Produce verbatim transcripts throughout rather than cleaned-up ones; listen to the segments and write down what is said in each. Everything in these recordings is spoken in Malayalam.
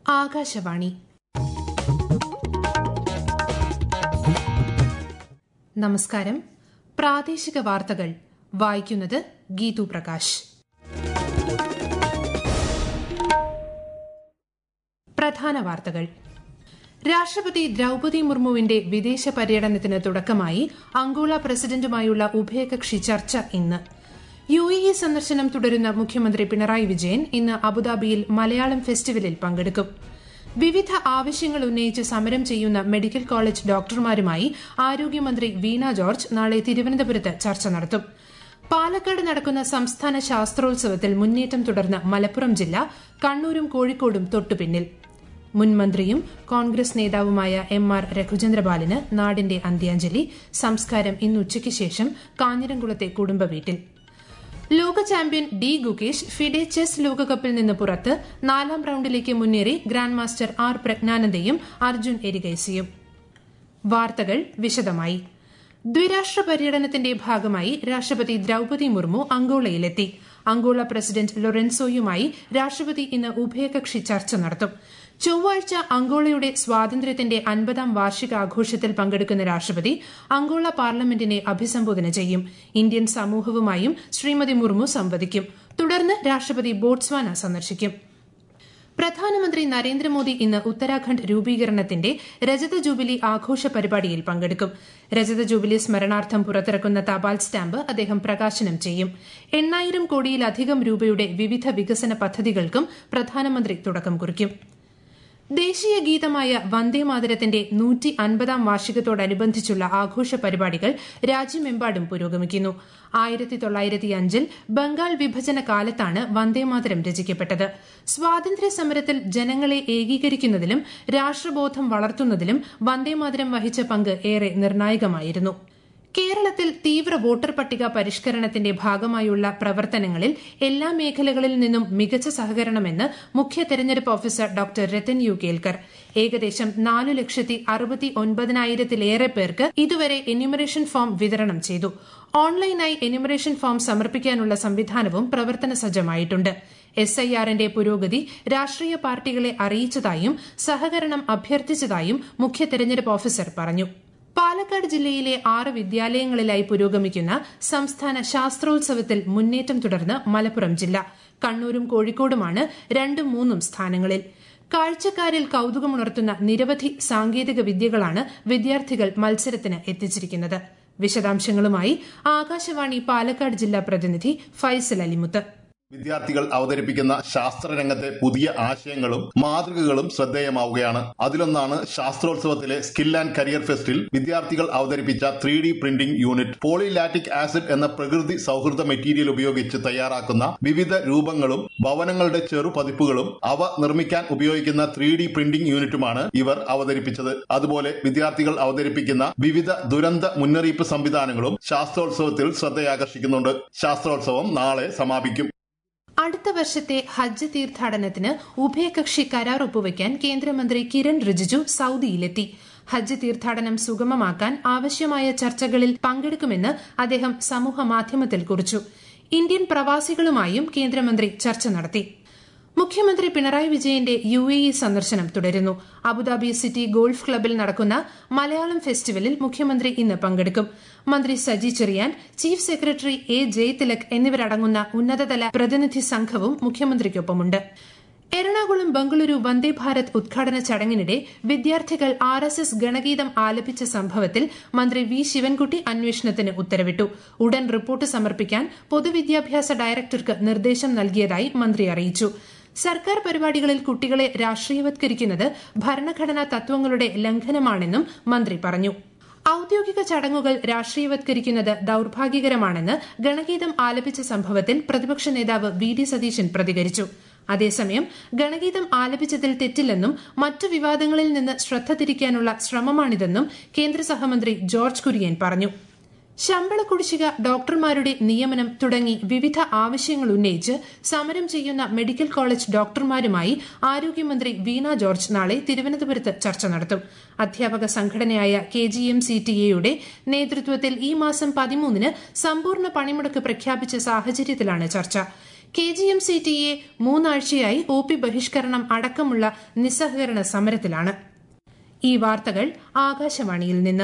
ആകാശവാണി. നമസ്കാരം. പ്രാദേശിക വാർത്തകൾ വായിക്കുന്നത് ഗീതു പ്രകാശ്. പ്രധാന വാർത്തകൾ. രാഷ്ട്രപതി ദ്രൌപദി മുർമുവിന്റെ വിദേശ പര്യടനത്തിന് തുടക്കമായി അംഗോള പ്രസിഡന്റുമായുള്ള ഉഭയകക്ഷി ചർച്ച ഇന്ന്. യു എ ഇ സന്ദർശനം തുടരുന്ന മുഖ്യമന്ത്രി പിണറായി വിജയൻ ഇന്ന് അബുദാബിയിൽ മലയാളം ഫെസ്റ്റിവലിൽ പങ്കെടുക്കും. വിവിധ ആവശ്യങ്ങൾ ഉന്നയിച്ച് സമരം ചെയ്യുന്ന മെഡിക്കൽ കോളേജ് ഡോക്ടർമാരുമായി ആരോഗ്യമന്ത്രി വീണ ജോർജ് നാളെ തിരുവനന്തപുരത്ത് ചർച്ച നടത്തും. പാലക്കാട് നടക്കുന്ന സംസ്ഥാന ശാസ്ത്രോത്സവത്തിൽ മുന്നേറ്റം തുടർന്ന മലപ്പുറം ജില്ല കണ്ണൂരും കോഴിക്കോടും തൊട്ടുപിന്നിൽ. മുൻ മന്ത്രിയും കോൺഗ്രസ് നേതാവുമായ എം ആർ രഘുചന്ദ്രപാലിന് നാടിന്റെ അന്ത്യാഞ്ജലി. സംസ്കാരം ഇന്ന് ഉച്ചയ്ക്ക് ശേഷം കാഞ്ഞിരംകുളത്തെ കുടുംബ വീട്ടിൽ. ലോക champion D Gukesh FIDE chess ലോകകപ്പിൽ നിന്ന് പുറത്ത് നാലാം റൌണ്ടിലേക്ക് മുന്നേറി ഗ്രാൻഡ് മാസ്റ്റർ ആർ പ്രജ്ഞാനന്ദയും അർജുൻ എരിഗൈസിയും. വാർത്തകൾ വിശദമായി. ദ്വിരാഷ്ട്ര പര്യടനത്തിന്റെ ഭാഗമായി രാഷ്ട്രപതി ദ്രൌപദി മുർമു അംഗോളയിലെത്തി. അംഗോള പ്രസിഡന്റ് ലൊറൻസോയുമായി രാഷ്ട്രപതി ഇന്ന് ഉഭയകക്ഷി ചർച്ച നടത്തും. ചൊവ്വാഴ്ച അംഗോളയുടെ സ്വാതന്ത്ര്യത്തിന്റെ അൻപതാം വാർഷികാഘോഷത്തിൽ പങ്കെടുക്കുന്ന രാഷ്ട്രപതി അംഗോള പാർലമെന്റിനെ അഭിസംബോധന ചെയ്യും. ഇന്ത്യൻ സമൂഹവുമായും ശ്രീമതി മുർമു സംവദിക്കും. തുടർന്ന് രാഷ്ട്രപതി ബോട്സ്വാന സന്ദർശിക്കും. പ്രധാനമന്ത്രി നരേന്ദ്രമോദി ഇന്ന് ഉത്തരാഖണ്ഡ് രൂപീകരണത്തിന്റെ രജത ജൂബിലി ആഘോഷ പരിപാടിയിൽ പങ്കെടുക്കും. രജത ജൂബിലി സ്മരണാർത്ഥം പുറത്തിറക്കുന്ന തപാൽ സ്റ്റാമ്പ് അദ്ദേഹം പ്രകാശനം ചെയ്യും. എണ്ണായിരം കോടിയിലധികം രൂപയുടെ വിവിധ വികസന പദ്ധതികൾക്കും പ്രധാനമന്ത്രി തുടക്കം കുറിക്കും. ദേശീയ ഗീതമായ വന്ദേമാതരത്തിന്റെ നൂറ്റി അൻപതാം വാർഷികത്തോടനുബന്ധിച്ചുള്ള ആഘോഷ പരിപാടികൾ രാജ്യമെമ്പാടും പുരോഗമിക്കുന്നു. ആയിരത്തി തൊള്ളായിരത്തി അഞ്ചിൽ ബംഗാൾ വിഭജന കാലത്താണ് വന്ദേമാതരം രചിക്കപ്പെട്ടത്. സ്വാതന്ത്ര്യ സമരത്തിൽ ജനങ്ങളെ ഏകീകരിക്കുന്നതിലും രാഷ്ട്രബോധം വളർത്തുന്നതിലും വന്ദേമാതരം വഹിച്ച പങ്ക് ഏറെ നിർണായകമായിരുന്നു. കേരളത്തിൽ തീവ്ര വോട്ടർ പട്ടിക പരിഷ്കരണത്തിന്റെ ഭാഗമായുള്ള പ്രവർത്തനങ്ങളിൽ എല്ലാ മേഖലകളിൽ നിന്നും മികച്ച സഹകരണമെന്ന് മുഖ്യ തെരഞ്ഞെടുപ്പ് officer doctor Rathan U Kelkar. ഏകദേശം നാലു ലക്ഷത്തി അറുപത്തി ഒൻപതിനായിരത്തിലേറെ പേർക്ക് ഇതുവരെ എന്യൂമറേഷൻ ഫോം വിതരണം ചെയ്തു. ഓൺലൈനായി എന്യൂമറേഷൻ ഫോം സമർപ്പിക്കാനുള്ള സംവിധാനവും പ്രവർത്തന സജ്ജമായിട്ടുണ്ട്. എസ് ഐ ആറിന്റെ പുരോഗതി രാഷ്ട്രീയ പാർട്ടികളെ അറിയിച്ചതായും സഹകരണം അഭ്യർത്ഥിച്ചതായും മുഖ്യ തെരഞ്ഞെടുപ്പ് ഓഫീസർ പറഞ്ഞു. പാലക്കാട് ജില്ലയിലെ ആറ് വിദ്യാലയങ്ങളിലായി പുരോഗമിക്കുന്ന സംസ്ഥാന ശാസ്ത്രോത്സവത്തിൽ മുന്നേറ്റം തുടർന്ന് മലപ്പുറം ജില്ല. കണ്ണൂരും കോഴിക്കോടുമാണ് രണ്ടും മൂന്നും സ്ഥാനങ്ങളിൽ. കാഴ്ചക്കാരിൽ കൌതുകമുണർത്തുന്ന നിരവധി സാങ്കേതിക വിദ്യകളാണ് വിദ്യാർത്ഥികൾ മത്സരത്തിന് എത്തിച്ചിരിക്കുന്നത്. വിശദാംശങ്ങളുമായി ആകാശവാണി പാലക്കാട് ജില്ലാ പ്രതിനിധി ഫൈസൽ അലിമുത്ത്. വിദ്യാർത്ഥികൾ അവതരിപ്പിക്കുന്ന ശാസ്ത്രരംഗത്തെ പുതിയ ആശയങ്ങളും മാതൃകകളും ശ്രദ്ധേയമാവുകയാണ്. അതിലൊന്നാണ് ശാസ്ത്രോത്സവത്തിലെ സ്കിൽ ആൻഡ് കരിയർ ഫെസ്റ്റിൽ വിദ്യാർത്ഥികൾ അവതരിപ്പിച്ച three D printing unit. Polylactic acid എന്ന പ്രകൃതി സൌഹൃദ മെറ്റീരിയൽ ഉപയോഗിച്ച് തയ്യാറാക്കുന്ന വിവിധ രൂപങ്ങളും ഭവനങ്ങളുടെ ചെറു പതിപ്പുകളും അവ നിർമ്മിക്കാൻ ഉപയോഗിക്കുന്ന ത്രീ ഡി പ്രിന്റിംഗ് യൂണിറ്റുമാണ് ഇവർ അവതരിപ്പിച്ചത്. അതുപോലെ വിദ്യാർത്ഥികൾ അവതരിപ്പിക്കുന്ന വിവിധ ദുരന്ത മുന്നറിയിപ്പ് സംവിധാനങ്ങളും ശാസ്ത്രോത്സവത്തിൽ ശ്രദ്ധയാകർഷിക്കുന്നുണ്ട്. ശാസ്ത്രോത്സവം നാളെ സമാപിക്കും. അടുത്ത വർഷത്തെ ഹജ്ജ് തീർത്ഥാടനത്തിന് ഉഭയകക്ഷി കരാർ ഒപ്പുവയ്ക്കാൻ കേന്ദ്രമന്ത്രി കിരൺ റിജിജു സൌദിയിലെത്തി. ഹജ്ജ് തീർത്ഥാടനം സുഗമമാക്കാൻ ആവശ്യമായ ചർച്ചകളിൽ പങ്കെടുക്കുമെന്ന് അദ്ദേഹം സമൂഹമാധ്യമത്തിൽ കുറിച്ചു. ഇന്ത്യൻ പ്രവാസികളുമായും കേന്ദ്രമന്ത്രി ചർച്ച നടത്തി. മുഖ്യമന്ത്രി പിണറായി വിജയന്റെ യു എ ഇ സന്ദർശനം തുടരുന്നു. അബുദാബി സിറ്റി ഗോൾഫ് ക്ലബിൽ നടക്കുന്ന മലയാളം ഫെസ്റ്റിവലിൽ മുഖ്യമന്ത്രി ഇന്ന് പങ്കെടുക്കും. മന്ത്രി Saji Cherian, chief secretary A Jayathilak എന്നിവരടങ്ങുന്ന ഉന്നതതല പ്രതിനിധി സംഘവും മുഖ്യമന്ത്രിക്കൊപ്പമുണ്ട്. എറണാകുളം ബംഗളൂരു വന്ദേ ഭാരത് ഉദ്ഘാടന ചടങ്ങിനിടെ വിദ്യാർത്ഥികൾ ആർ എസ് എസ് ഗണഗീതം ആലപിച്ച സംഭവത്തിൽ മന്ത്രി വി ശിവൻകുട്ടി അന്വേഷണത്തിന് ഉത്തരവിട്ടു. ഉടൻ റിപ്പോർട്ട് സമർപ്പിക്കാൻ പൊതുവിദ്യാഭ്യാസ ഡയറക്ടർക്ക് നിർദ്ദേശം നൽകിയതായി മന്ത്രി അറിയിച്ചു. സർക്കാർ പരിപാടികളിൽ കുട്ടികളെ രാഷ്ട്രീയവത്കരിക്കുന്നത് ഭരണഘടനാ തത്വങ്ങളുടെ ലംഘനമാണെന്നും മന്ത്രി പറഞ്ഞു. ഔദ്യോഗിക ചടങ്ങുകൾ രാഷ്ട്രീയവത്കരിക്കുന്നത് ദൌർഭാഗ്യകരമാണെന്ന് ഗണഗീതം ആലപിച്ച സംഭവത്തിൽ പ്രതിപക്ഷ നേതാവ് വി ഡി സതീശൻ പ്രതികരിച്ചു. അതേസമയം ഗണഗീതം ആലപിച്ചതിൽ തെറ്റില്ലെന്നും മറ്റു വിവാദങ്ങളിൽ നിന്ന് ശ്രദ്ധ തിരിക്കാനുള്ള ശ്രമമാണിതെന്നും കേന്ദ്ര സഹമന്ത്രി ജോർജ് കുര്യൻ പറഞ്ഞു. ശമ്പള കുടിശ്ശിക, ഡോക്ടർമാരുടെ നിയമനം തുടങ്ങി വിവിധ ആവശ്യങ്ങൾ ഉന്നയിച്ച് സമരം ചെയ്യുന്ന മെഡിക്കൽ കോളേജ് ഡോക്ടർമാരുമായി ആരോഗ്യമന്ത്രി വീണ ജോർജ് നാളെ തിരുവനന്തപുരത്ത് ചർച്ച നടത്തും. അധ്യാപക സംഘടനയായ K G M C T എയുടെ നേതൃത്വത്തിൽ ഈ മാസം പതിമൂന്നിന് സമ്പൂർണ്ണ പണിമുടക്ക് പ്രഖ്യാപിച്ച സാഹചര്യത്തിലാണ് ചർച്ച. K G M C T A മൂന്നാഴ്ചയായി ഒ പി ബഹിഷ്കരണം അടക്കമുള്ള നിസ്സഹകരണ സമരത്തിലാണ്. ഈ വാർത്തകൾ ആകാശവാണിയിൽ നിന്ന്.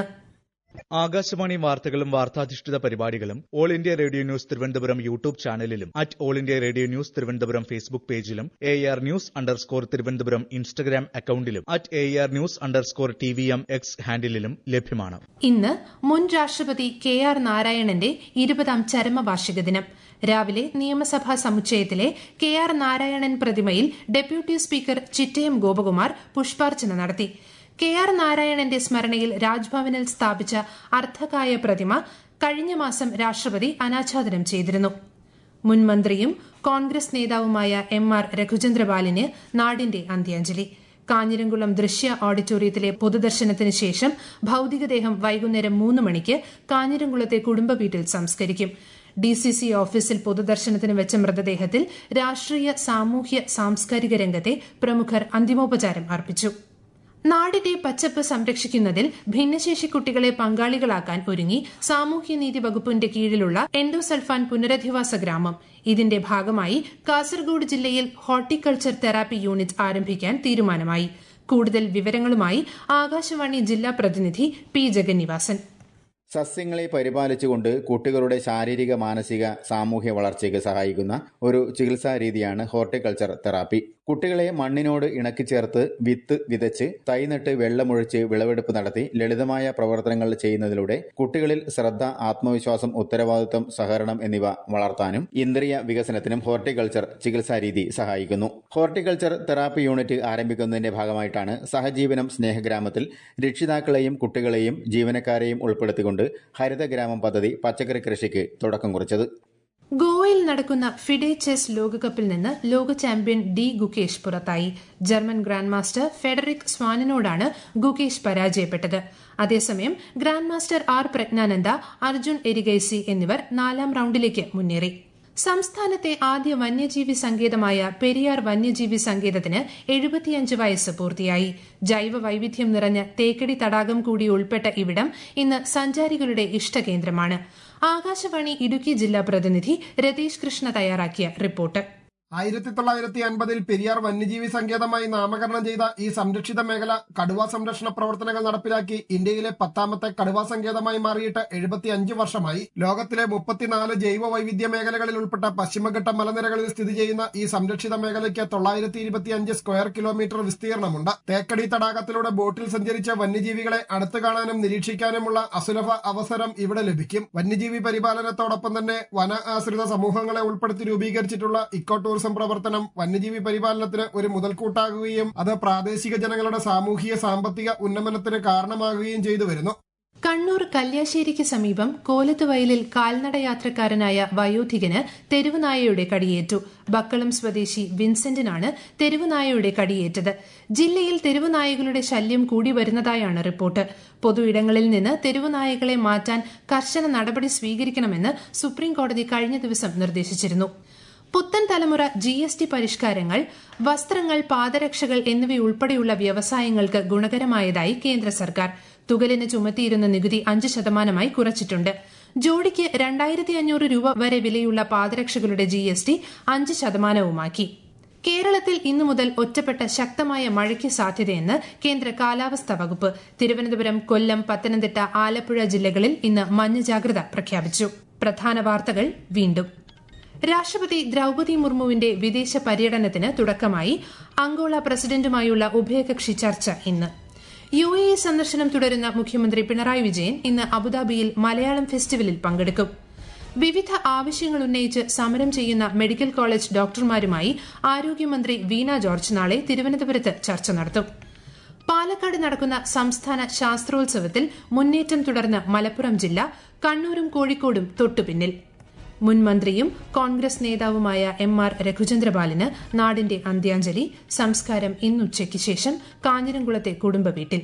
ആകാശവാണി വാർത്തകളും വാർത്താധിഷ്ഠിത പരിപാടികളും All India Radio news Thiruvananthapuram YouTube ചാനലിലും at All India Radio news Thiruvananthapuram Facebook പേജിലും A R news underscore Thiruvananthapuram Instagram അക്കൌണ്ടിലും at A R news underscore T V M X ഹാൻഡിലും ലഭ്യമാണ്. ഇന്ന് മുൻ രാഷ്ട്രപതി കെ ആർ നാരായണന്റെ ഇരുപതാം ചരമവാർഷിക ദിനം. രാവിലെ നിയമസഭാ സമുച്ചയത്തിലെ കെ ആർ നാരായണൻ പ്രതിമയിൽ ഡെപ്യൂട്ടി സ്പീക്കർ ചിറ്റയം ഗോപകുമാർ പുഷ്പാർച്ചന നടത്തി. കെ ആർ നാരായണന്റെ സ്മരണയിൽ രാജ്ഭവനിൽ സ്ഥാപിച്ച അർദ്ധകായ പ്രതിമ കഴിഞ്ഞ മാസം രാഷ്ട്രപതി അനാച്ഛാദനം ചെയ്തിരുന്നു. മുൻ മന്ത്രിയും കോൺഗ്രസ് നേതാവുമായ എം ആർ രഘുചന്ദ്രപാലിന് നാടിന്റെ അന്ത്യാഞ്ജലി. കാഞ്ഞിരംകുളം ദൃശ്യ ഓഡിറ്റോറിയത്തിലെ പൊതുദർശനത്തിന് ശേഷം ഭൌതികദേഹം വൈകുന്നേരം മൂന്ന് മണിക്ക് കാഞ്ഞിരംകുളത്തെ കുടുംബ വീട്ടിൽ സംസ്കരിക്കും. ഡി സി സി ഓഫീസിൽ പൊതുദർശനത്തിന് വെച്ച മൃതദേഹത്തിൽ രാഷ്ട്രീയ സാമൂഹ്യ സാംസ്കാരിക രംഗത്തെ പ്രമുഖർ അന്തിമോപചാരം അർപ്പിച്ചു. നാടിന്റെ പച്ചപ്പ് സംരക്ഷിക്കുന്നതിൽ ഭിന്നശേഷി കുട്ടികളെ പങ്കാളികളാക്കാൻ ഒരുങ്ങി സാമൂഹ്യനീതി വകുപ്പിന്റെ കീഴിലുള്ള എൻഡോസൾഫാൻ പുനരധിവാസ ഗ്രാമം. ഇതിന്റെ ഭാഗമായി കാസർഗോഡ് ജില്ലയിൽ ഹോർട്ടിക്കൾച്ചർ തെറാപ്പി യൂണിറ്റ് ആരംഭിക്കാൻ തീരുമാനമായി. കൂടുതൽ വിവരങ്ങളുമായി ആകാശവാണി ജില്ലാ പ്രതിനിധി പി ജഗന്നിവാസൻ. സസ്യങ്ങളെ പരിപാലിച്ചുകൊണ്ട് കുട്ടികളുടെ ശാരീരിക, മാനസിക, സാമൂഹ്യ വളർച്ചയ്ക്ക് സഹായിക്കുന്ന ഒരു ചികിത്സാ രീതിയാണ് ഹോർട്ടിക്കൾച്ചർ തെറാപ്പി. കുട്ടികളെ മണ്ണിനോട് ഇണക്കിച്ചേർത്ത് വിത്ത് വിതച്ച് തൈനട്ട് വെള്ളമൊഴിച്ച് വിളവെടുപ്പ് നടത്തി ലളിതമായ പ്രവർത്തനങ്ങൾ ചെയ്യുന്നതിലൂടെ കുട്ടികളിൽ ശ്രദ്ധ, ആത്മവിശ്വാസം, ഉത്തരവാദിത്വം, സഹകരണം എന്നിവ വളർത്താനും ഇന്ദ്രിയ വികസനത്തിനും ഹോർട്ടിക്കൾച്ചർ ചികിത്സാ രീതി സഹായിക്കുന്നു. ഹോർട്ടിക്കൾച്ചർ തെറാപ്പി യൂണിറ്റ് ആരംഭിക്കുന്നതിന്റെ ഭാഗമായിട്ടാണ് സഹജീവനം സ്നേഹഗ്രാമത്തിൽ രക്ഷിതാക്കളെയും കുട്ടികളെയും ജീവനക്കാരെയും ഉൾപ്പെടുത്തിക്കൊണ്ട് ഹരിതഗ്രാമം പദ്ധതി പച്ചക്കറി കൃഷിക്ക് തുടക്കം കുറിച്ചത്. ഗോവയിൽ നടക്കുന്ന ഫിഡെ ചെസ് ലോകകപ്പിൽ നിന്ന് ലോക ചാമ്പ്യൻ ഡി ഗുകേഷ് പുറത്തായി. ജർമ്മൻ ഗ്രാൻഡ് മാസ്റ്റർ ഫെഡറിക് സ്വാനിനോടാണ് ഗുകേഷ് പരാജയപ്പെട്ടത്. അതേസമയം grand master R Praggnanandhaa, Arjun Erigaisi എന്നിവർ നാലാം റൌണ്ടിലേക്ക് മുന്നേറി. സംസ്ഥാനത്തെ ആദ്യ വന്യജീവി സങ്കേതമായ പെരിയാർ വന്യജീവി സങ്കേതത്തിന് എഴുപത്തിയഞ്ച് വയസ്സ് പൂർത്തിയായി. ജൈവ വൈവിധ്യം നിറഞ്ഞ തേക്കടി തടാകം കൂടി ഉൾപ്പെട്ട ഇവിടം ഇന്ന് സഞ്ചാരികളുടെ ഇഷ്ടകേന്ദ്രമാണ്. ആകാശവാണി ഇടുക്കി ജില്ലാ പ്രതിനിധി രതീഷ് കൃഷ്ണ തയ്യാറാക്കിയ റിപ്പോർട്ട്. ആയിരത്തി തൊള്ളായിരത്തി അൻപതിൽ പെരിയാർ വന്യജീവി സങ്കേതമായി നാമകരണം ചെയ്ത ഈ സംരക്ഷിത മേഖല കടുവാ സംരക്ഷണ പ്രവർത്തനങ്ങൾ നടപ്പിലാക്കി ഇന്ത്യയിലെ പത്താമത്തെ കടുവാ സങ്കേതമായി മാറിയിട്ട് എഴുപത്തിയഞ്ച് വർഷമായി. ലോകത്തിലെ മുപ്പത്തിനാല് ജൈവ വൈവിധ്യ മേഖലകളിൽ ഉൾപ്പെട്ട പശ്ചിമഘട്ട മലനിരകളിൽ സ്ഥിതി ചെയ്യുന്ന ഈ സംരക്ഷിത മേഖലയ്ക്ക് തൊള്ളായിരത്തി ഇരുപത്തിയഞ്ച് സ്ക്വയർ കിലോമീറ്റർ വിസ്തീർണമുണ്ട്. തേക്കടി തടാകത്തിലൂടെ ബോട്ടിൽ സഞ്ചരിച്ച വന്യജീവികളെ അടുത്തു കാണാനും നിരീക്ഷിക്കാനുമുള്ള അസുലഭ അവസരം ഇവിടെ ലഭിക്കും. വന്യജീവി പരിപാലനത്തോടൊപ്പം തന്നെ വന ആശ്രിത സമൂഹങ്ങളെ ഉൾപ്പെടുത്തി രൂപീകരിച്ചിട്ടുള്ള ഇക്കോ ടൂറിസം പ്രവർത്തനം വന്യജീവി പരിപാലനത്തിന് ഒരു മുതൽക്കൂട്ടാകുകയും അത് പ്രാദേശിക ജനങ്ങളുടെ സാമൂഹിക സാമ്പത്തിക ഉന്നമനത്തിന് കാരണമാകുകയും ചെയ്തു വരുന്നു. കണ്ണൂർ കല്യാശ്ശേരിക്ക് സമീപം കോലത്തുവയലിൽ കാൽനട യാത്രക്കാരനായ വയോധികന് തെരുവുനായയുടെ കടിയേറ്റു. ബക്കളം സ്വദേശി വിൻസെന്റിനാണ് തെരുവുനായയുടെ കടിയേറ്റത്. ജില്ലയിൽ തെരുവുനായകളുടെ ശല്യം കൂടി വരുന്നതായാണ് റിപ്പോർട്ട്. പൊതുയിടങ്ങളിൽ നിന്ന് തെരുവുനായകളെ മാറ്റാൻ കർശന നടപടി സ്വീകരിക്കണമെന്ന് സുപ്രീംകോടതി കഴിഞ്ഞ ദിവസം നിർദ്ദേശിച്ചിരുന്നു. പുത്തൻ തലമുറ ജി എസ് ടി പരിഷ്കാരങ്ങൾ വസ്ത്രങ്ങൾ, പാദരക്ഷകൾ എന്നിവയുൾപ്പെടെയുള്ള വ്യവസായങ്ങൾക്ക് ഗുണകരമായതായി കേന്ദ്ര സർക്കാർ. തുകലിന് ചുമത്തിയിരുന്ന നികുതി അഞ്ച് ശതമാനമായി കുറച്ചിട്ടുണ്ട്. ജോഡിക്ക് രണ്ടായിരത്തി അഞ്ഞൂറ് രൂപ വരെ വിലയുള്ള പാദരക്ഷകളുടെ ജി എസ് ടി അഞ്ച് ശതമാനവുമാക്കി. കേരളത്തിൽ ഇന്നു മുതൽ ഒറ്റപ്പെട്ട ശക്തമായ മഴയ്ക്ക് സാധ്യതയെന്ന് കേന്ദ്ര കാലാവസ്ഥാ വകുപ്പ്. തിരുവനന്തപുരം, കൊല്ലം, പത്തനംതിട്ട, ആലപ്പുഴ ജില്ലകളിൽ ഇന്ന് മഞ്ഞ ജാഗ്രത പ്രഖ്യാപിച്ചു. പ്രധാന വാർത്തകൾ വീണ്ടും. രാഷ്ട്രപതി ദ്രൌപതി മുർമുവിന്റെ വിദേശ പര്യടനത്തിന് തുടക്കമായി. അംഗോള പ്രസിഡന്റുമായുള്ള ഉഭയകക്ഷി ചർച്ച ഇന്ന്. യു എ ഇ സന്ദർശനം തുടരുന്ന മുഖ്യമന്ത്രി പിണറായി വിജയൻ ഇന്ന് അബുദാബിയിൽ മലയാളം ഫെസ്റ്റിവലിൽ പങ്കെടുക്കും. വിവിധ ആവശ്യങ്ങൾ ഉന്നയിച്ച് സമരം ചെയ്യുന്ന മെഡിക്കൽ കോളേജ് ഡോക്ടർമാരുമായി ആരോഗ്യമന്ത്രി വീണ ജോർജ് നാളെ തിരുവനന്തപുരത്ത് ചർച്ച നടത്തും. പാലക്കാട് നടക്കുന്ന സംസ്ഥാന ശാസ്ത്രോത്സവത്തിൽ മുന്നേറ്റം തുടർന്ന് മലപ്പുറം ജില്ല. കണ്ണൂരും കോഴിക്കോടും തൊട്ടുപിന്നിൽ. മുൻ മന്ത്രിയും കോൺഗ്രസ് നേതാവുമായ എം ആർ രഘുചന്ദ്രപാലിന് നാടിന്റെ അന്ത്യാഞ്ജലി. സംസ്കാരം ഇന്നുച്ചയ്ക്ക് ശേഷം കാഞ്ഞിരംകുളത്തെ കുടുംബ വീട്ടിൽ.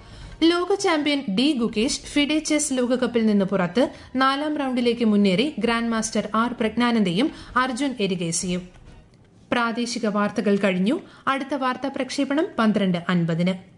ലോക champion D Gukesh FIDE chess ലോകകപ്പിൽ നിന്ന് പുറത്ത്. നാലാം റൌണ്ടിലേക്ക് മുന്നേറി ഗ്രാൻഡ് മാസ്റ്റർ ആർ പ്രജ്ഞാനന്ദയും അർജുൻ എരിഗേസിയും. പ്രാദേശിക വാർത്തകൾ കഴിഞ്ഞു. അടുത്ത വാർത്താ പ്രക്ഷേപണം പന്ത്രണ്ട് അൻപതിന്.